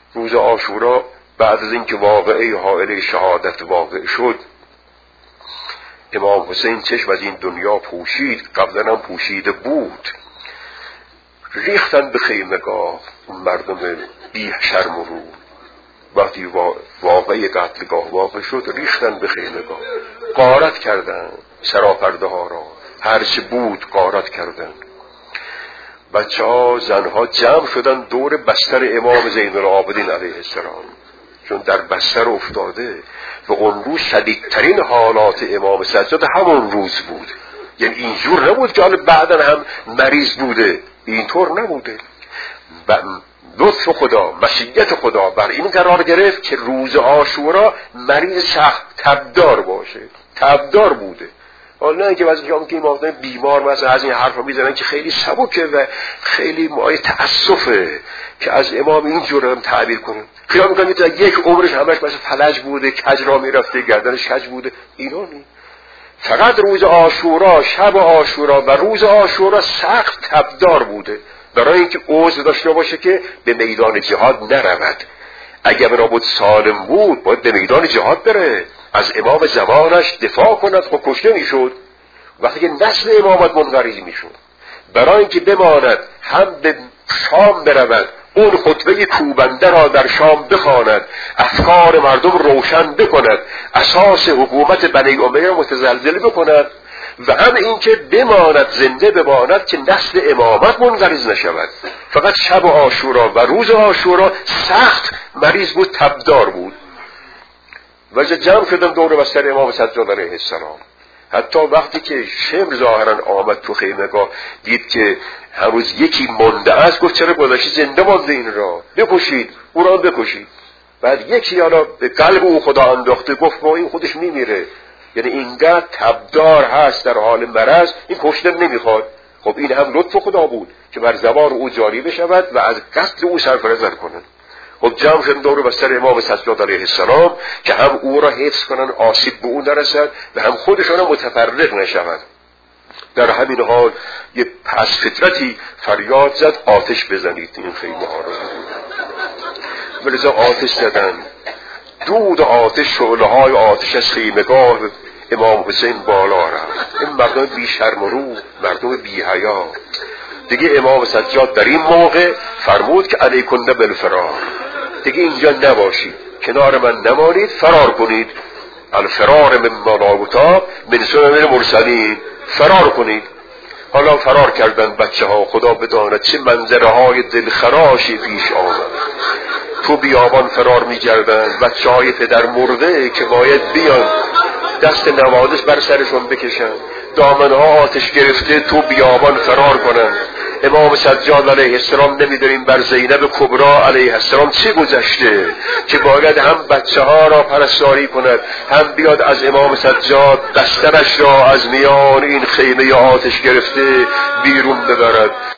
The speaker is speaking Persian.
روز عاشورا بعد از اینکه واقعه حائله شهادت واقع شد، امام حسین چشم از این دنیا پوشید، قبلا هم پوشیده بود. ریختن به خیمگاه مردم بی شرم و رو. وقتی واقعه قتلگاه واقع شد ریختن به خیمگاه، غارت کردن سراپرده ها را، هرچه بود غارت کردن. بچه ها زنها جمع شدن دور بستر امام زین العابدین علیه السلام، چون در بستر افتاده و اون روز شدیدترین حالات امام سجاد همون روز بود. یعنی اینجور نبود که حالا بعدن هم مریض بوده، اینطور نبوده. لطف خدا، مشیت خدا بر این قرار گرفت که روز عاشورا مریض سخت تبدار باشه. تبدار بوده. حالا نه که بعضی جام که امام بیمار مثلا از این حرفا میزنن که خیلی سبکه و خیلی مایه تأسفه که از امام اینجور هم تعبیر کنن. خیال میکنن که یک عمرش همش مثلا فلج بوده، کج را میرفته، گردنش کج بوده. اینا نی. فقط روز عاشورا، شب عاشورا و روز عاشورا سخت تبدار بوده، برای اینکه عذر داشته باشه که به میدان جهاد نرود. اگر بنابود سالم بود باید به میدان جهاد بره، از امام زمانش دفاع کند. خب کشته میشد. وقتی که نسل امامت منقرض میشد، برای اینکه بماند هم به شام برود، اون خطبه کوبنده را در شام بخواند، افکار مردم روشن بکند، اساس حکومت بنی امیه متزلزل بکند، و هم این که بماند، زنده بماند که نسل امامت منقرض نشود. فقط شب عاشورا و روز عاشورا سخت مریض بود، تبدار بود. و جمع شدن دور بستر امام سجاد علیه السلام. حتی وقتی که شمر ظاهرا آمد تو خیمگاه، دید که هنوز یکی مونده است، گفت چرا گذاشتی زنده مانده این را، بکشید او را بکشید. بعد یکی حالا به قلب او خدا انداخته، گفت ما این خودش میمیره، یعنی اینقدر تبدار هست در حال مرض، این کشتن نمیخواد. خب این هم لطف خدا بود که بر زبان او جاری بشود و از قتل او سرفرازی کنند. خب جمع شدن دور بستر امام سجاد علیه السلام که هم او را حفظ کنن، آسیب به او نرسد و هم خودشان متفرق نشوند. در همین حال یه پس فطرتی فریاد زد آتش بزنید این خیمه ها را. ولذا آتش زدن، دود آتش، شعله های آتش از خیمگاه امام حسین بالا رفت. این مردم بی شرم و رو، مردم بی حیا. دیگه امام سجاد در این موقع فرمود که علیکن بالفرار، دیگه اینجا نباشید، کنار من نمانید، فرار کنید. الفرار من ملائکه من سنن المرسلین، فرار کنید. حالا فرار کردن بچه ها، خدا بداند چه منظره های دلخراشی پیش آمد. تو بیابان فرار می گردن بچه های پدر مرده که باید بیان دست نوازش بر سرشون بکشن، دامنها آتش گرفته تو بیابان فرار کنن. امام سجاد علیه السلام نمیدونیم بر زینب کبرا علیه السلام چه گذشته که باید هم بچه ها را پرستاری کند، هم بیاد از امام سجاد بسترش را از میان این خیمه آتش گرفته بیرون ببرد.